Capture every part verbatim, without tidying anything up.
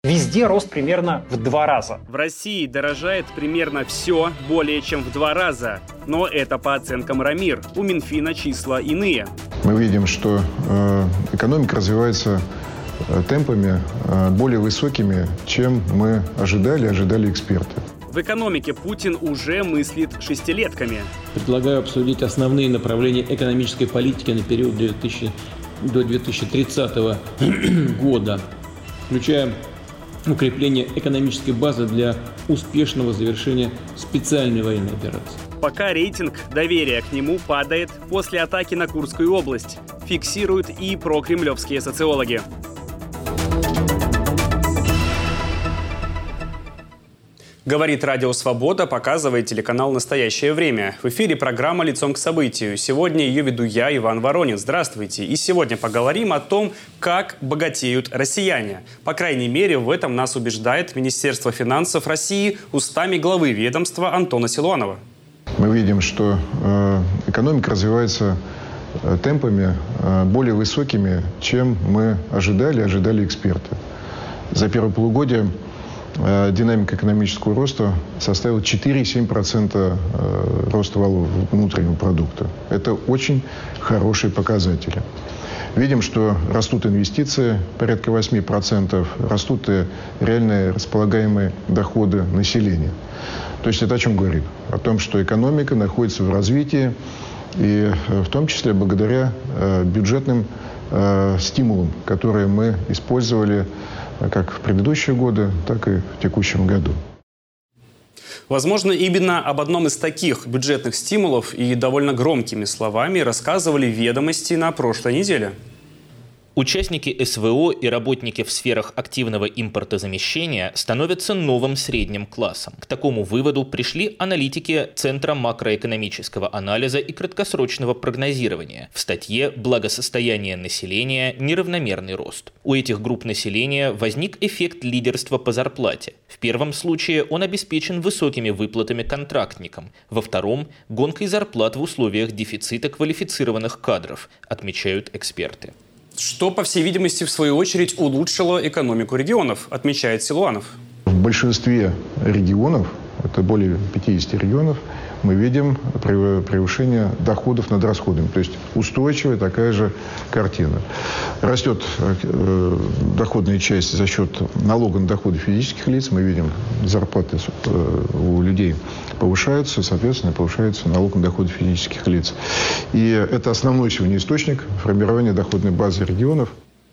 Везде рост примерно в два раза. В России дорожает примерно все более чем в два раза. Но это по оценкам РАМИР. У Минфина числа иные. Мы видим, что э, экономика развивается э, темпами э, более высокими, чем мы ожидали, ожидали эксперты. В экономике Путин уже мыслит шестилетками. Предлагаю обсудить основные направления экономической политики на период две тысячи, до две тысячи тридцатого года, включая укрепление экономической базы для успешного завершения специальной военной операции. Пока рейтинг доверия к нему падает после атаки на Курскую область, фиксируют и прокремлевские социологи. Говорит Радио Свобода, показывает телеканал «Настоящее время». В эфире программа «Лицом к событию». Сегодня ее веду я, Иван Воронин. Здравствуйте. И сегодня поговорим о том, как богатеют россияне. По крайней мере, в этом нас убеждает Министерство финансов России устами главы ведомства Антона Силуанова. Мы видим, что э, экономика развивается э, темпами э, более высокими, чем мы ожидали, ожидали эксперты. За первое полугодие динамика экономического роста составила четыре и семь десятых процента роста валового внутреннего продукта. Это очень хорошие показатели. Видим, что растут инвестиции, порядка восемь процентов, растут и реальные располагаемые доходы населения. То есть это о чем говорит? О том, что экономика находится в развитии, и в том числе благодаря бюджетным стимулам, которые мы использовали как в предыдущие годы, так и в текущем году. Возможно, именно об одном из таких бюджетных стимулов и довольно громкими словами рассказывали «Ведомости» на прошлой неделе. Участники СВО и работники в сферах активного импортозамещения становятся новым средним классом. К такому выводу пришли аналитики Центра макроэкономического анализа и краткосрочного прогнозирования в статье «Благосостояние населения. Неравномерный рост». У этих групп населения возник эффект лидерства по зарплате. В первом случае он обеспечен высокими выплатами контрактникам, во втором – гонкой зарплат в условиях дефицита квалифицированных кадров, отмечают эксперты. Что, по всей видимости, в свою очередь улучшило экономику регионов, отмечает Силуанов. В большинстве регионов, это более пятидесяти регионов, мы видим превышение доходов над расходами. То есть устойчивая такая же картина. Растет э, доходная часть за счет налога на доходы физических лиц. Мы видим, зарплаты э, у людей повышаются, соответственно, повышается налог на доходы физических лиц. И это основной сегодня источник формирования доходной базы регионов.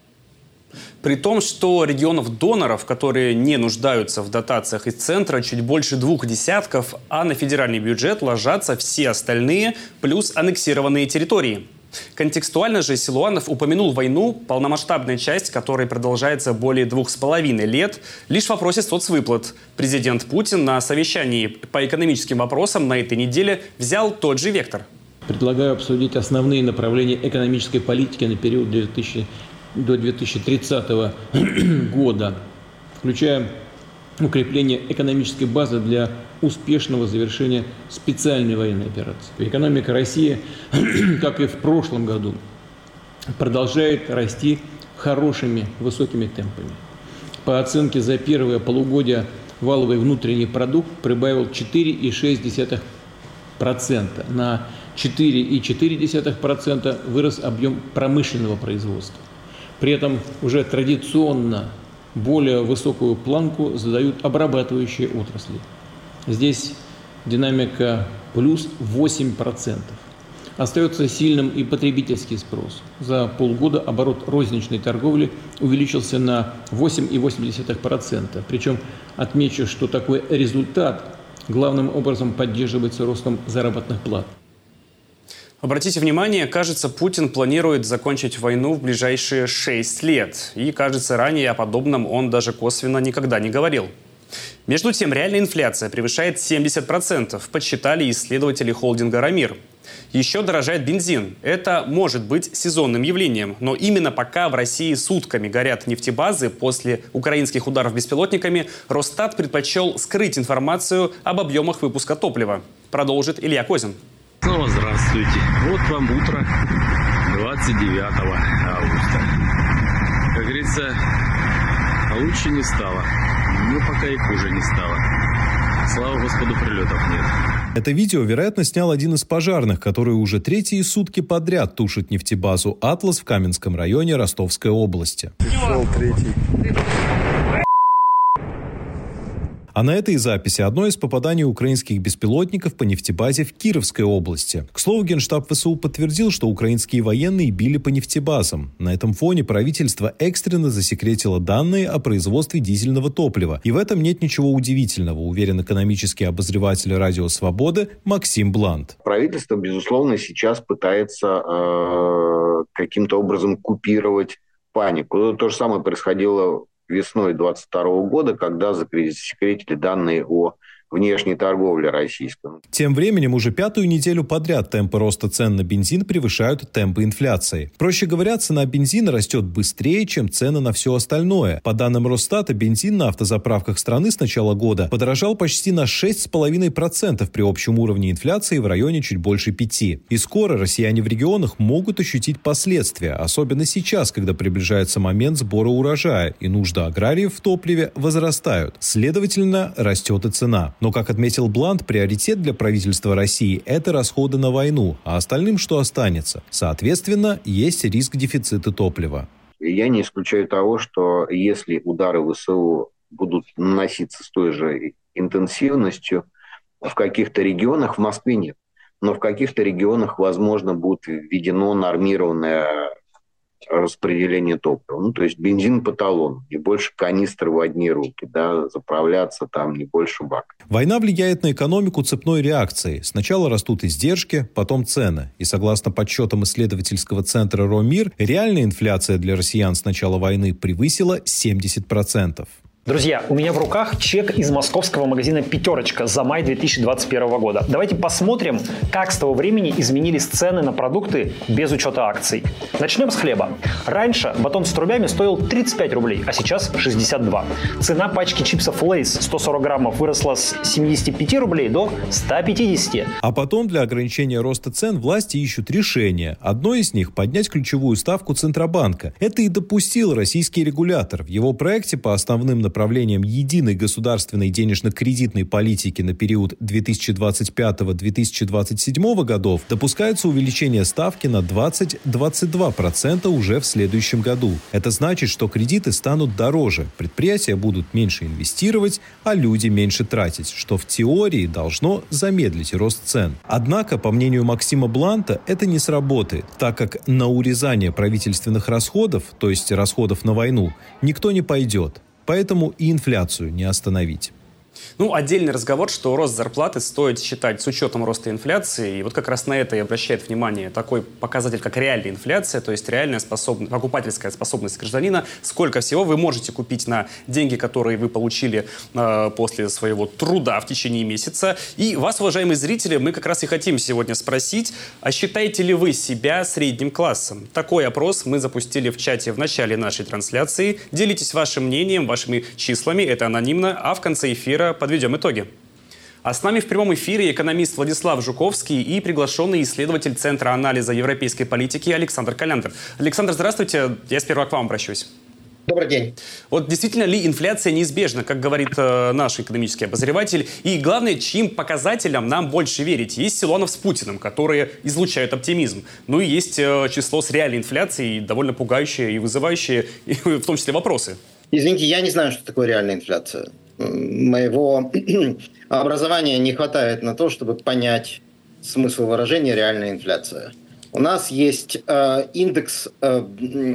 При том, что регионов-доноров, которые не нуждаются в дотациях из центра, чуть больше двух десятков, а на федеральный бюджет ложатся все остальные, плюс аннексированные территории. Контекстуально же Силуанов упомянул войну, полномасштабная часть которой продолжается более двух с половиной лет, лишь в вопросе соцвыплат. Президент Путин на совещании по экономическим вопросам на этой неделе взял тот же вектор. Предлагаю обсудить основные направления экономической политики на период две тысячи до две тысячи тридцатого года, включая укрепление экономической базы для успешного завершения специальной военной операции. Экономика России, как и в прошлом году, продолжает расти хорошими высокими темпами. По оценке за первое полугодие валовый внутренний продукт прибавил четыре и шесть десятых процента. На четыре и четыре десятых процента вырос объем промышленного производства. При этом уже традиционно более высокую планку задают обрабатывающие отрасли. Здесь динамика плюс восемь процентов. Остается сильным и потребительский спрос. За полгода оборот розничной торговли увеличился на восемь и восемь десятых процента. Причем отмечу, что такой результат главным образом поддерживается ростом заработных плат. Обратите внимание, кажется, Путин планирует закончить войну в ближайшие шесть лет. И, кажется, ранее о подобном он даже косвенно никогда не говорил. Между тем, реальная инфляция превышает семьдесят процентов, подсчитали исследователи холдинга «РАМИР». Еще дорожает бензин. Это может быть сезонным явлением. Но именно пока в России сутками горят нефтебазы после украинских ударов беспилотниками, Росстат предпочел скрыть информацию об объемах выпуска топлива. Продолжит Илья Козин. Снова здравствуйте. Вот вам утро двадцать девятого августа. Как говорится, А лучше не стало. Но пока и хуже не стало. Слава Господу, прилетов нет. Это видео, вероятно, снял один из пожарных, который уже третьи сутки подряд тушит нефтебазу «Атлас» в Каменском районе Ростовской области. Пришел третий. А на этой записи одно из попаданий украинских беспилотников по нефтебазе в Кировской области. К слову, Генштаб ВСУ подтвердил, что украинские военные били по нефтебазам. На этом фоне правительство экстренно засекретило данные о производстве дизельного топлива. И в этом нет ничего удивительного, уверен экономический обозреватель «Радио Свободы» Максим Блант. Правительство, безусловно, сейчас пытается э, каким-то образом купировать панику. То же самое происходило весной двадцать второго года, когда засекретили данные о внешней торговле российской. Тем временем уже пятую неделю подряд темпы роста цен на бензин превышают темпы инфляции. Проще говоря, цена бензина растет быстрее, чем цены на все остальное. По данным Росстата, бензин на автозаправках страны с начала года подорожал почти на шесть целых пять десятых процента при общем уровне инфляции в районе чуть больше пяти. И скоро россияне в регионах могут ощутить последствия, особенно сейчас, когда приближается момент сбора урожая, и нужды аграриев в топливе возрастают. Следовательно, растет и цена. Но, как отметил Блант, приоритет для правительства России – это расходы на войну, а остальным что останется? Соответственно, есть риск дефицита топлива. Я не исключаю того, что если удары ВСУ будут наноситься с той же интенсивностью, в каких-то регионах, в Москве нет, но в каких-то регионах, возможно, будет введено нормированное распределение топлива. Ну, то есть бензин по талону, не больше канистры в одни руки, да, заправляться там не больше бак. Война влияет на экономику цепной реакцией. Сначала растут издержки, потом цены. И согласно подсчетам исследовательского центра «Ромир», реальная инфляция для россиян с начала войны превысила семьдесят процентов. Друзья, у меня в руках чек из московского магазина «Пятерочка» за май две тысячи двадцать первого года. Давайте посмотрим, как с того времени изменились цены на продукты без учета акций. Начнем с хлеба. Раньше батон с трубями стоил тридцать пять рублей, а сейчас шестьдесят два. Цена пачки чипсов «Лейс» сто сорок граммов выросла с семидесяти пяти рублей до ста пятидесяти. А потом для ограничения роста цен власти ищут решения. Одно из них – поднять ключевую ставку Центробанка. Это и допустил российский регулятор. В его проекте по основным направлениям направлением единой государственной денежно-кредитной политики на период две тысячи двадцать пятого — две тысячи двадцать седьмого годов допускается увеличение ставки на двадцать — двадцать два процента уже в следующем году. Это значит, что кредиты станут дороже, предприятия будут меньше инвестировать, а люди меньше тратить, что в теории должно замедлить рост цен. Однако, по мнению Максима Бланта, это не сработает, так как на урезание правительственных расходов, то есть расходов на войну, никто не пойдет. Поэтому и инфляцию не остановить. Ну, отдельный разговор, что рост зарплаты стоит считать с учетом роста инфляции. И вот как раз на это и обращает внимание такой показатель, как реальная инфляция, то есть реальная способность, покупательская способность гражданина. Сколько всего вы можете купить на деньги, которые вы получили э, после своего труда в течение месяца. И вас, уважаемые зрители, мы как раз и хотим сегодня спросить, а считаете ли вы себя средним классом? Такой опрос мы запустили в чате в начале нашей трансляции. Делитесь вашим мнением, вашими числами, это анонимно, а в конце эфира подведем итоги. А с нами в прямом эфире экономист Владислав Жуковский и приглашенный исследователь Центра анализа европейской политики Александр Коляндер. Александр, здравствуйте. Я сперва к вам обращусь. Добрый день. Вот действительно ли инфляция неизбежна, как говорит э, наш экономический обозреватель? И главное, чьим показателям нам больше верить? Есть Силуанов с Путиным, которые излучают оптимизм. Ну и есть э, число с реальной инфляцией, довольно пугающее и вызывающее, и, в том числе, вопросы. Извините, я не знаю, что такое реальная инфляция. Моего образования не хватает на то, чтобы понять смысл выражения «реальная инфляция». У нас есть э, индекс э,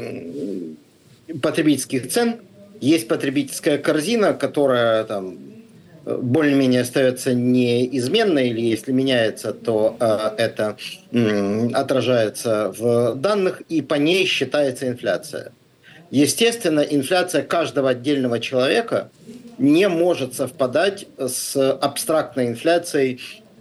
потребительских цен, есть потребительская корзина, которая там более-менее остается неизменной, или если меняется, то э, это э, отражается в данных, и по ней считается инфляция. Естественно, инфляция каждого отдельного человека не может совпадать с абстрактной инфляцией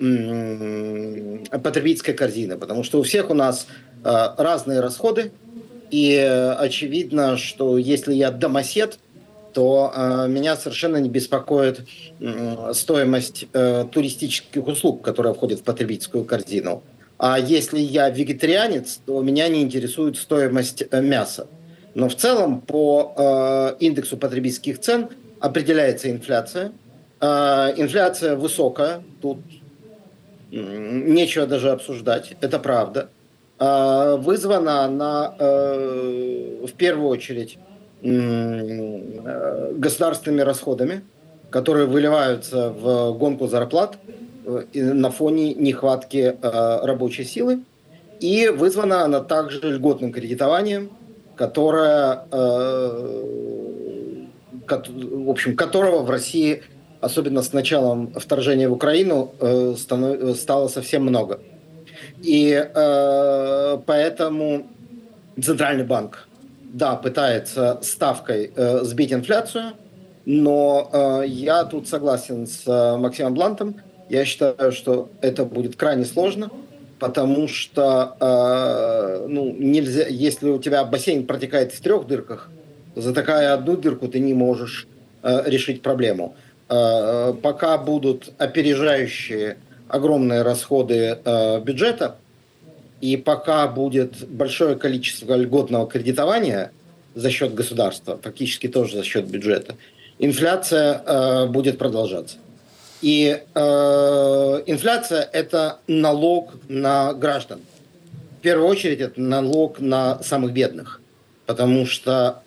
м- потребительской корзины, потому что у всех у нас э, разные расходы, и э, очевидно, что если я домосед, то э, меня совершенно не беспокоит э, стоимость э, туристических услуг, которая входит в потребительскую корзину. А если я вегетарианец, то меня не интересует стоимость э, мяса. Но в целом по э, индексу потребительских цен определяется инфляция. Э, инфляция высокая, тут нечего даже обсуждать, это правда. Э, вызвана она э, в первую очередь э, государственными расходами, которые выливаются в гонку зарплат э, на фоне нехватки э, рабочей силы. И вызвана она также льготным кредитованием, которое, э, в общем, которого в России, особенно с началом вторжения в Украину, э, станов, стало совсем много. И э, поэтому Центральный банк, да, пытается ставкой э, сбить инфляцию, но э, я тут согласен с э, Максимом Блантом. Я считаю, что это будет крайне сложно. Потому что э, ну, нельзя, если у тебя бассейн протекает в трех дырках, затыкая одну дырку, ты не можешь э, решить проблему. Э, пока будут опережающие огромные расходы э, бюджета, и пока будет большое количество льготного кредитования за счет государства, фактически тоже за счет бюджета, инфляция э, будет продолжаться. И э, инфляция – это налог на граждан. В первую очередь, это налог на самых бедных, потому что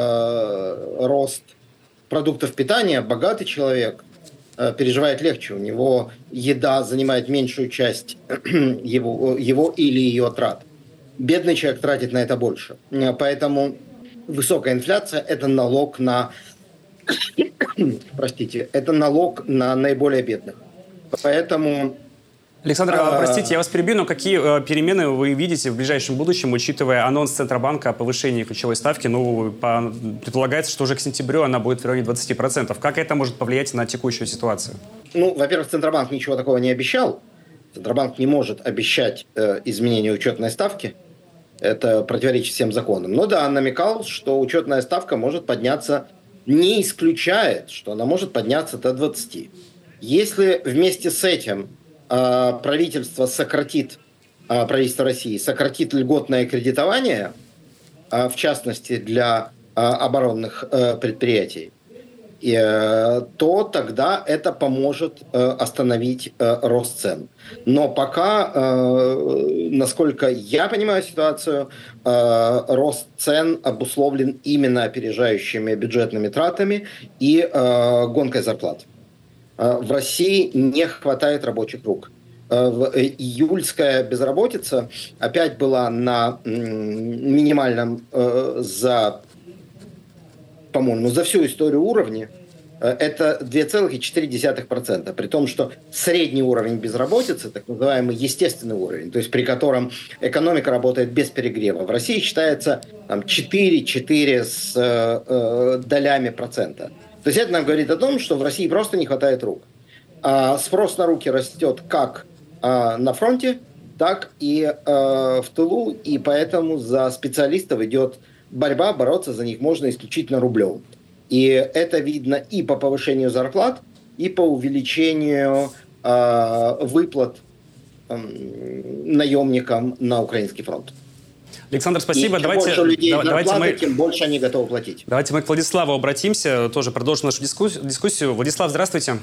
э, рост продуктов питания богатый человек э, переживает легче. У него еда занимает меньшую часть его, его или ее трат. Бедный человек тратит на это больше. Поэтому высокая инфляция – это налог на простите, это налог на наиболее бедных. Поэтому... Александр, а... простите, я вас перебью, но какие э, перемены вы видите в ближайшем будущем, учитывая анонс Центробанка о повышении ключевой ставки? Ну, по, предполагается, что уже к сентябрю она будет в районе двадцати процентов. Как это может повлиять на текущую ситуацию? Ну, во-первых, Центробанк ничего такого не обещал. Центробанк не может обещать э, изменение учетной ставки. Это противоречит всем законам. Но да, он намекал, что учетная ставка может подняться, не исключает, что она может подняться до двадцати. Если вместе с этим э, правительство сократит, э, правительство России сократит льготное кредитование, э, в частности для э, оборонных э, предприятий, э, то тогда это поможет э, остановить э, рост цен. Но пока, э, насколько я понимаю ситуацию, э, рост цен обусловлен именно опережающими бюджетными тратами и э, гонкой зарплат. Э, в России не хватает рабочих рук. Э, в, э, июльская безработица опять была на э, минимальном э, за, по-моему, за всю историю уровне. Это две целых четыре десятых процента, при том, что средний уровень безработицы, так называемый естественный уровень, то есть при котором экономика работает без перегрева, в России считается там, четыре-четыре с э, долями процента. То есть это нам говорит о том, что в России просто не хватает рук. А спрос на руки растет как э, на фронте, так и э, в тылу, и поэтому за специалистов идет борьба, бороться за них можно исключительно рублем. И это видно и по повышению зарплат, и по увеличению э, выплат э, наемникам на украинский фронт. Александр, спасибо. И чем давайте, больше у людей да, зарплаты, давайте мы, тем больше они готовы платить. Давайте мы к Владиславу обратимся, тоже продолжим нашу дискуссию. дискуссию. Владислав, здравствуйте.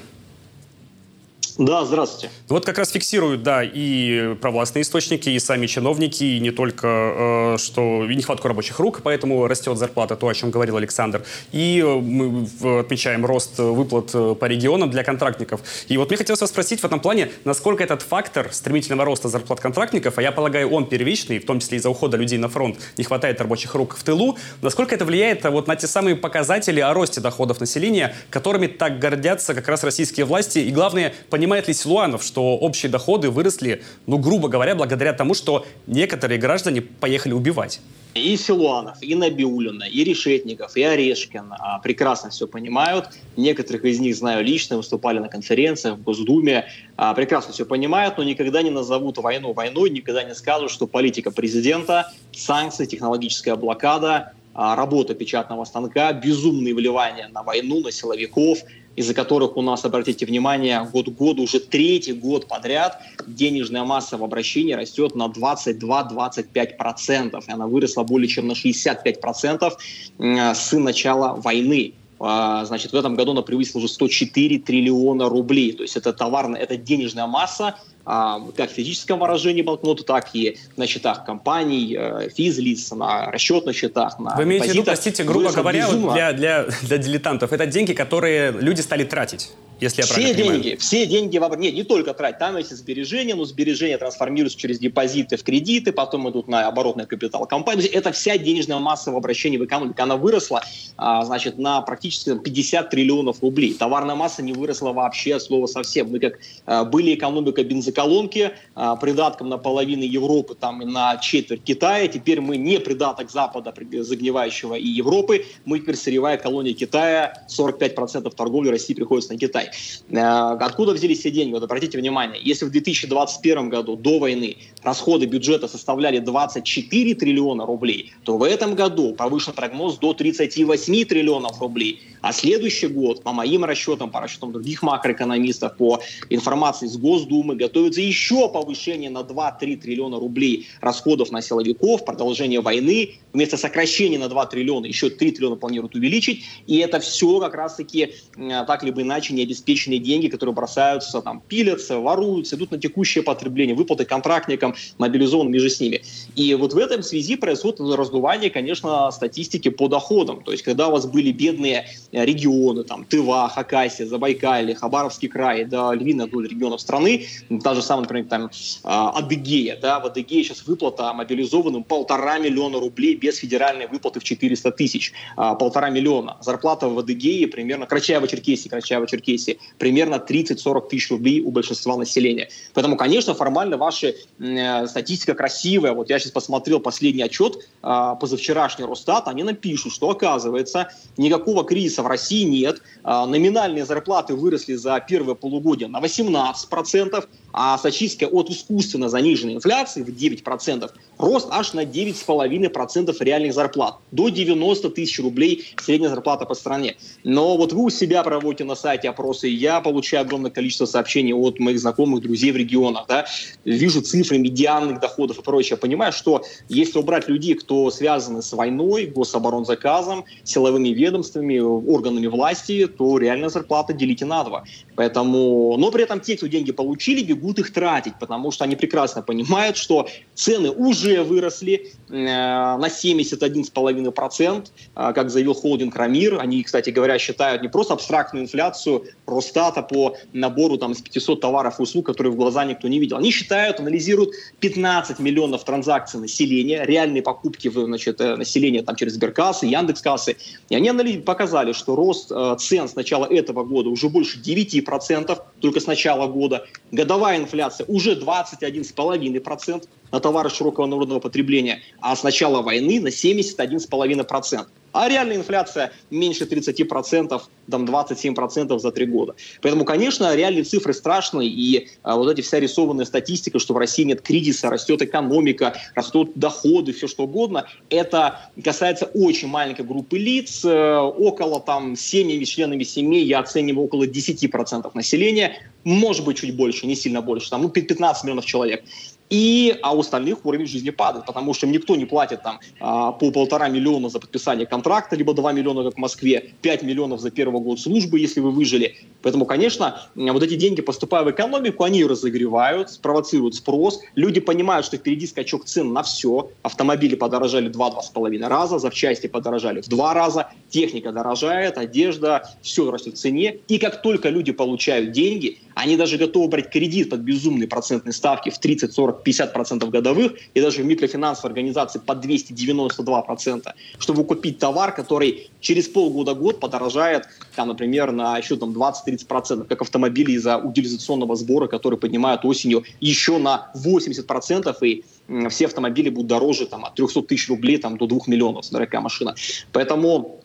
Да, здравствуйте. Вот как раз фиксируют, да, и провластные источники, и сами чиновники, и не только, э, что и нехватку рабочих рук, поэтому растет зарплата, то, о чем говорил Александр. И мы отмечаем рост выплат по регионам для контрактников. И вот мне хотелось вас спросить в этом плане, насколько этот фактор стремительного роста зарплат контрактников, а я полагаю, он первичный, в том числе из-за ухода людей на фронт, не хватает рабочих рук в тылу, насколько это влияет вот на те самые показатели о росте доходов населения, которыми так гордятся как раз российские власти, и главное, понимать, Понимает ли Силуанов, что общие доходы выросли, ну, грубо говоря, благодаря тому, что некоторые граждане поехали убивать? И Силуанов, и Набиуллина, и Решетников, и Орешкин а, прекрасно все понимают. Некоторых из них знаю лично, выступали на конференциях в Госдуме. А, прекрасно все понимают, но никогда не назовут войну войной, никогда не скажут, что политика президента, санкции, технологическая блокада, а, работа печатного станка, безумные вливания на войну, на силовиков, из-за которых у нас, обратите внимание, год к году, уже третий год подряд денежная масса в обращении растет на двадцать два - двадцать пять процентов. И она выросла более чем на шестьдесят пять процентов с начала войны. Значит, в этом году она превысила уже сто четыре триллиона рублей. То есть это товарная, это денежная масса, как в физическом выражении банкноты, так и на счетах компаний, физлиц, на расчетных счетах, на Вы имеете в виду, простите, грубо говоря, вот для, для, для дилетантов, это деньги, которые люди стали тратить? Если я все деньги, все деньги, в... нет, не только тратить, там есть сбережения, но сбережения трансформируются через депозиты в кредиты, потом идут на оборотный капитал компании. Это вся денежная масса в обращении в экономике. Она выросла, а, значит, на практически пятьдесят триллионов рублей. Товарная масса не выросла вообще от слова совсем. Мы как а, были экономика бензоколонки, а, придатком на половину Европы, там, и на четверть Китая. Теперь мы не придаток Запада, загнивающего, и Европы. Мы теперь сырьевая колония Китая. сорок пять процентов торговли России приходится на Китай. Откуда взялись все деньги? Вот обратите внимание, если в две тысячи двадцать первом году, до войны, расходы бюджета составляли двадцать четыре триллиона рублей, то в этом году повышен прогноз до тридцать восемь триллионов рублей. А следующий год, по моим расчетам, по расчетам других макроэкономистов, по информации из Госдумы, готовится еще повышение на два-три триллиона рублей расходов на силовиков, продолжение войны. Вместо сокращения на два триллиона еще три триллиона планируют увеличить. И это все как раз-таки так либо иначе необеспеченные деньги, которые бросаются, там, пилятся, воруются, идут на текущее потребление, выплаты контрактникам, мобилизованным и же с ними. И вот в этом связи происходит раздувание, конечно, статистики по доходам. То есть, когда у вас были бедные регионы, там, Тыва, Хакасия, Забайкалье, Хабаровский край, да, львиная доля регионов страны, та же самая, например, там, Адыгея, да, в Адыгее сейчас выплата мобилизованным полтора миллиона рублей без федеральной выплаты в четыреста тысяч, полтора миллиона. Зарплата в Адыгее примерно, Карачаево-Черкесии, Карачаево-Черкесии, примерно тридцать-сорок тысяч рублей у большинства населения. Поэтому, конечно, формально ваша э, статистика красивая. Вот я сейчас посмотрел последний отчет, э, позавчерашний Росстат, они нам пишут, что, оказывается, никакого кризиса в России нет. Э, номинальные зарплаты выросли за первое полугодие на восемнадцать процентов, а статистика от искусственно заниженной инфляции в девять процентов, рост аж на девять целых пять десятых процента реальных зарплат, до девяноста тысяч рублей средняя зарплата по стране. Но вот вы у себя проводите на сайте опросы, я получаю огромное количество сообщений от моих знакомых, друзей в регионах, да, вижу цифры медианных доходов и прочее. Я понимаю, что если убрать людей, кто связаны с войной, гособоронзаказом, силовыми ведомствами, органами власти, то реальная зарплата делите на два. Поэтому, но при этом те, кто деньги получили, бегут их тратить, потому что они прекрасно понимают, что цены уже выросли э, на семьдесят один целых пять десятых процента, э, как заявил холдинг «Рамир». Они, кстати говоря, считают не просто абстрактную инфляцию Росстата по набору там, из пятисот товаров и услуг, которые в глаза никто не видел. Они считают, анализируют пятнадцать миллионов транзакций населения, реальные покупки значит, населения там, через Сберкассы, Яндекс.Кассы. И они показали, что рост э, цен с начала этого года уже больше девяти процентов, только с начала года. Годовая инфляция уже двадцать один целых пять десятых процента на товары широкого народного потребления, а с начала войны на семьдесят один целых пять десятых процента. А реальная инфляция меньше тридцати процентов, там двадцать семь процентов за три года. Поэтому, конечно, реальные цифры страшные, и а, вот эти вся рисованная статистика, что в России нет кризиса, растет экономика, растут доходы, все что угодно, это касается очень маленькой группы лиц, э, около там семьями, членами семей, я оцениваю около десяти процентов населения, может быть чуть больше, не сильно больше, там ну, пятнадцать миллионов человек. И, а у остальных уровень жизни падает, потому что им никто не платит там, а, по полтора миллиона за подписание контракта, либо два миллиона, как в Москве, пять миллионов за первый год службы, если вы выжили. Поэтому, конечно, вот эти деньги, поступая в экономику, они ее разогревают, спровоцируют спрос. Люди понимают, что впереди скачок цен на все. Автомобили подорожали два-два с половиной раза, запчасти подорожали в два раза, техника дорожает, одежда, все растет в цене. И как только люди получают деньги, они даже готовы брать кредит под безумные процентные ставки в тридцать, сорок, пятьдесят процентов годовых, и даже в микрофинансовой организации под двести девяносто два процента, чтобы купить товар, который через полгода-год подорожает, там, например, на еще там, двадцать-тридцать процентов, как автомобили из-за утилизационного сбора, который поднимают осенью еще на восемьдесят процентов, и все автомобили будут дороже там, от трехсот тысяч рублей там, до двух миллионов, дорогая машина. Поэтому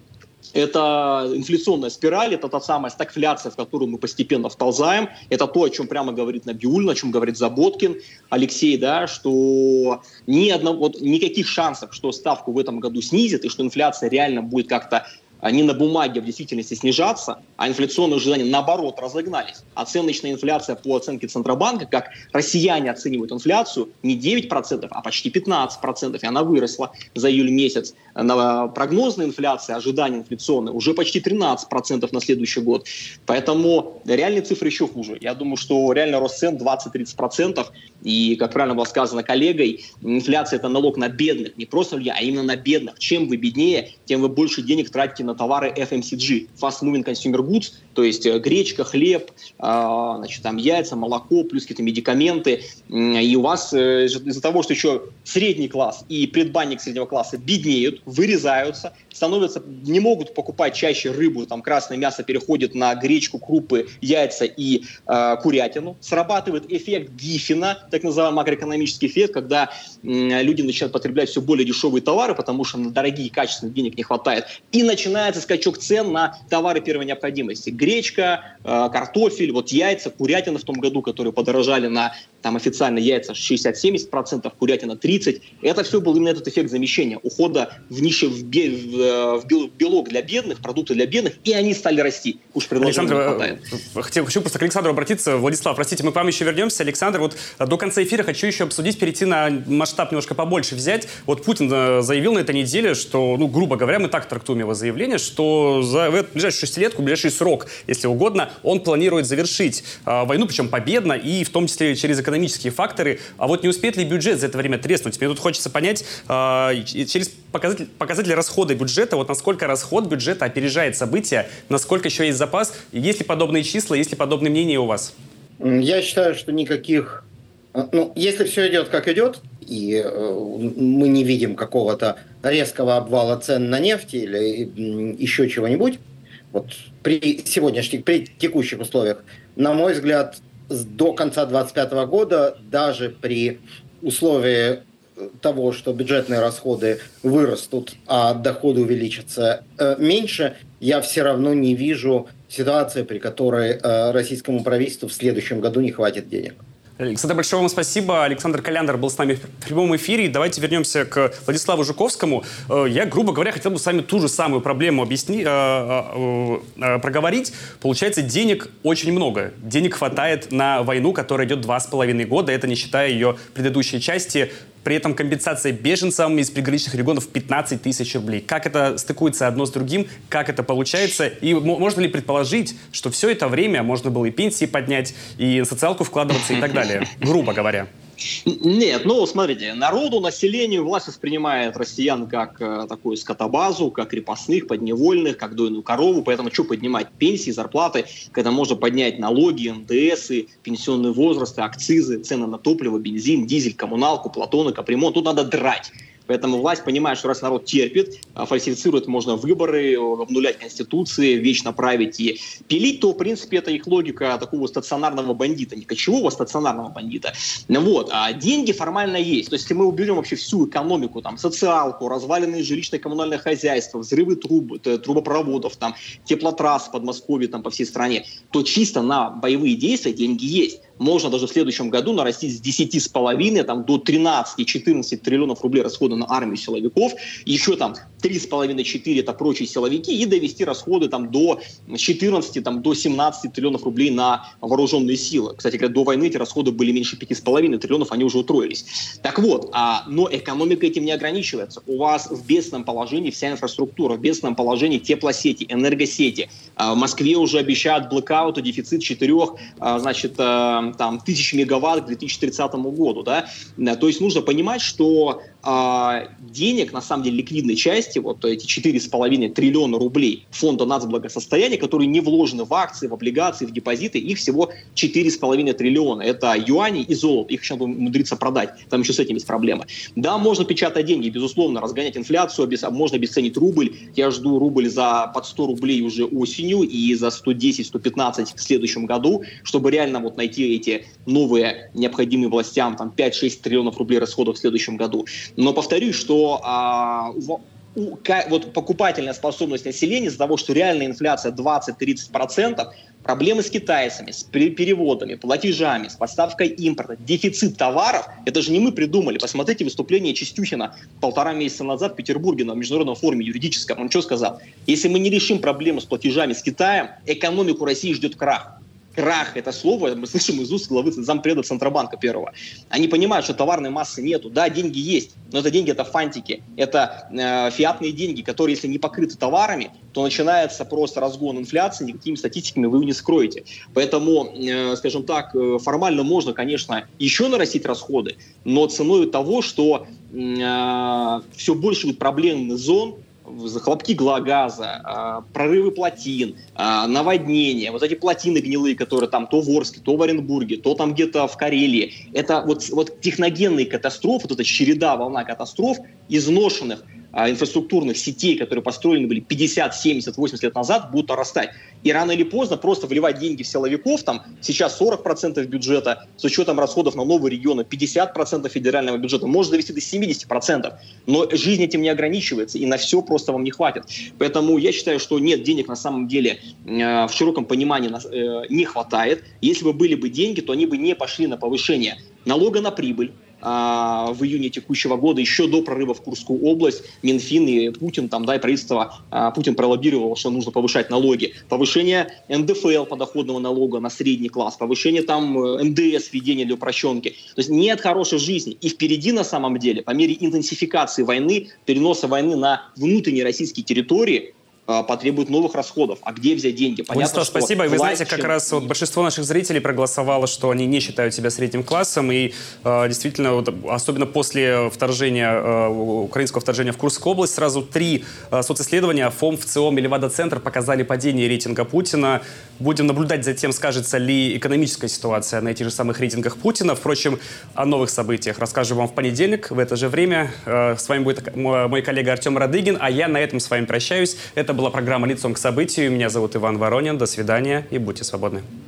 это инфляционная спираль, это та самая стагфляция, в которую мы постепенно вползаем. Это то, о чем прямо говорит Набиуллин, о чем говорит Заботкин, Алексей, да, что ни одного, вот, никаких шансов, что ставку в этом году снизит и что инфляция реально будет как-то не на бумаге, а в действительности снижаться, а инфляционные ожидания, наоборот, разогнались. Оценочная инфляция по оценке Центробанка, как россияне оценивают инфляцию, не девять процентов, а почти пятнадцать процентов, и она выросла за июль месяц. На прогнозная инфляция, ожидания инфляционные, уже почти тринадцать процентов на следующий год. Поэтому реальные цифры еще хуже. Я думаю, что реальный рост цен двадцать-тридцать процентов, и, как правильно было сказано коллегой, инфляция – это налог на бедных, не просто людей, а именно на бедных. Чем вы беднее, тем вы больше денег тратите на товары эф эм си джи, Fast Moving Consumer Goods, то есть гречка, хлеб, значит, там яйца, молоко, плюс какие-то медикаменты. И у вас из-за того, что еще средний класс и предбанник среднего класса беднеют, вырезаются, становятся, не могут покупать чаще рыбу, там красное мясо переходит на гречку, крупы, яйца и э, курятину. Срабатывает эффект Гиффина, так называемый макроэкономический эффект, когда э, люди начинают потреблять все более дешевые товары, потому что на дорогие качественные денег не хватает. И начинается скачок цен на товары первой необходимости. Гречка, э, картофель, вот яйца, курятина в том году, которые подорожали на там официально яйца шестьдесят-семьдесят процентов, курятина тридцать процентов. Это все был именно этот эффект замещения, ухода в нише, в, бе, в, в белок для бедных, продукты для бедных, и они стали расти. Уж предложения не хватает. Хотел, хочу просто к Александру обратиться. Владислав, простите, мы к вам еще вернемся. Александр, вот до конца эфира хочу еще обсудить, перейти на масштаб немножко побольше взять. Вот Путин заявил на этой неделе, что, ну, грубо говоря, мы так трактуем его заявление, что за в эту ближайшую шестилетку, в ближайший срок, если угодно, он планирует завершить э, войну, причем победно, и в том числе через экономические факторы. А вот не успеет ли бюджет за это время треснуть? Мне тут хочется понять, э, через показатель, показатели расхода бюджета, вот насколько расход бюджета опережает события, насколько еще есть запас, есть ли подобные числа, есть ли подобные мнения у вас? Я считаю, что никаких... Ну, если все идет как идет, и э, мы не видим какого-то резкого обвала цен на нефть или э, еще чего-нибудь, вот при сегодняшних, при текущих условиях, на мой взгляд, до конца две тысячи двадцать пятого года, даже при условии того, что бюджетные расходы вырастут, а доходы увеличатся э, меньше, я все равно не вижу ситуации, при которой э, российскому правительству в следующем году не хватит денег. Александр, большое вам спасибо. Александр Коляндер был с нами в прямом эфире. Давайте вернемся к Владиславу Жуковскому. Я, грубо говоря, хотел бы с вами ту же самую проблему объяснить, проговорить. Получается, денег очень много. Денег хватает на войну, которая идет два с половиной года. Это не считая ее предыдущей части. При этом компенсация беженцам из приграничных регионов пятнадцать тысяч рублей. Как это стыкуется одно с другим? Как это получается? И можно ли предположить, что все это время можно было и пенсии поднять, и социалку вкладываться и так далее? Грубо говоря. Нет, ну, смотрите, народу, населению власть воспринимает россиян как э, такую скотобазу, как крепостных, подневольных, как дойную корову, поэтому что поднимать пенсии, зарплаты, когда можно поднять налоги, эн дэ эсы, пенсионные возрасты, акцизы, цены на топливо, бензин, дизель, коммуналку, платоны, капремонт, тут надо драть. Поэтому власть понимает, что раз народ терпит, фальсифицирует можно выборы, обнулять конституции, вечно править и пилить, то, в принципе, это их логика такого стационарного бандита, не кочевого стационарного бандита. Вот. А деньги формально есть. То есть, если мы уберем вообще всю экономику, там, социалку, разваленные жилищно-коммунальное хозяйство, взрывы труб, трубопроводов, там, теплотрасс в Подмосковье, там, по всей стране, то чисто на боевые действия деньги есть. Можно даже в следующем году нарастить с десяти с половиной там, до тринадцати-четырнадцати триллионов рублей расхода на армию силовиков, еще там три с половиной-четыре это прочие силовики, и довести расходы там, до четырнадцати, там, до семнадцати триллионов рублей на вооруженные силы. Кстати говоря, до войны эти расходы были меньше пяти с половиной триллионов, они уже утроились. Так вот, а, но экономика этим не ограничивается. У вас в бедственном положении вся инфраструктура, в бедственном положении теплосети, энергосети. А, в Москве уже обещают блэкаут и дефицит четырех, а, значит, а, там, тысяч мегаватт к две тысячи тридцатому году. Да? То есть нужно понимать, что э, денег, на самом деле, ликвидной части, вот эти четыре с половиной триллиона рублей фонда нацблагосостояния, которые не вложены в акции, в облигации, в депозиты, их всего четыре с половиной триллиона. Это юани и золото. Их еще надо умудриться продать. Там еще с этим есть проблемы. Да, можно печатать деньги, безусловно, разгонять инфляцию, можно обесценить рубль. Я жду рубль за под сто рублей уже осенью и за сто десять - сто пятнадцать в следующем году, чтобы реально вот найти эти новые необходимые властям там, пять-шесть триллионов рублей расходов в следующем году. Но повторюсь, что а, у, вот покупательная способность населения из-за того, что реальная инфляция двадцать-тридцать процентов, Проблемы с китайцами, с переводами, платежами, с подставкой импорта, дефицит товаров, это же не мы придумали. Посмотрите выступление Чистюхина полтора месяца назад в Петербурге на международном форуме юридическом. Он что сказал? Если мы не решим проблему с платежами с Китаем, экономику России ждет крах. Крах – это слово мы слышим из уст главы зампреда Центробанка первого. Они понимают, что товарной массы нету. Да, деньги есть, но это деньги – это фантики. Это э, фиатные деньги, которые, если не покрыты товарами, то начинается просто разгон инфляции, никакими статистиками вы не скроете. Поэтому, э, скажем так, формально можно, конечно, еще нарастить расходы, но ценой того, что э, все больше будет проблемных зон, хлопки газа, прорывы плотин, наводнения, вот эти плотины гнилые, которые там то в Орске, то в Оренбурге, то там где-то в Карелии. Это вот, вот техногенные катастрофы, вот эта череда, волна катастроф, изношенных инфраструктурных сетей, которые построены были пятьдесят, семьдесят, восемьдесят лет назад, будут нарастать. И рано или поздно просто вливать деньги в силовиков, там сейчас сорок процентов бюджета, с учетом расходов на новые регионы, пятьдесят процентов федерального бюджета, может довести до семидесяти процентов. Но жизнь этим не ограничивается, и на все просто вам не хватит. Поэтому я считаю, что нет, денег на самом деле э, в широком понимании э, не хватает. Если бы были бы деньги, то они бы не пошли на повышение налога на прибыль. В июне текущего года, еще до прорыва в Курскую область, Минфин и Путин, там, да, и правительство, Путин пролоббировал, что нужно повышать налоги. Повышение эн дэ эф эл, подоходного налога на средний класс, повышение там эн дэ эс, введение для упрощенки. То есть нет хорошей жизни. И впереди на самом деле, по мере интенсификации войны, переноса войны на внутренние российские территории, потребует новых расходов. А где взять деньги? Понятно, Владислав, что спасибо. И вы знаете, как чем... раз вот большинство наших зрителей проголосовало, что они не считают себя средним классом. И э, действительно, вот, особенно после вторжения, э, украинского вторжения в Курскую область, сразу три э, социсследования ФОМ, ВЦИОМ и Левада-центр показали падение рейтинга Путина. Будем наблюдать за тем, скажется ли экономическая ситуация на этих же самых рейтингах Путина. Впрочем, о новых событиях расскажу вам в понедельник в это же время. Э, с вами будет мой коллега Артем Радыгин, а я на этом с вами прощаюсь. Это была программа «Лицом к событию». Меня зовут Иван Воронин. До свидания и будьте свободны.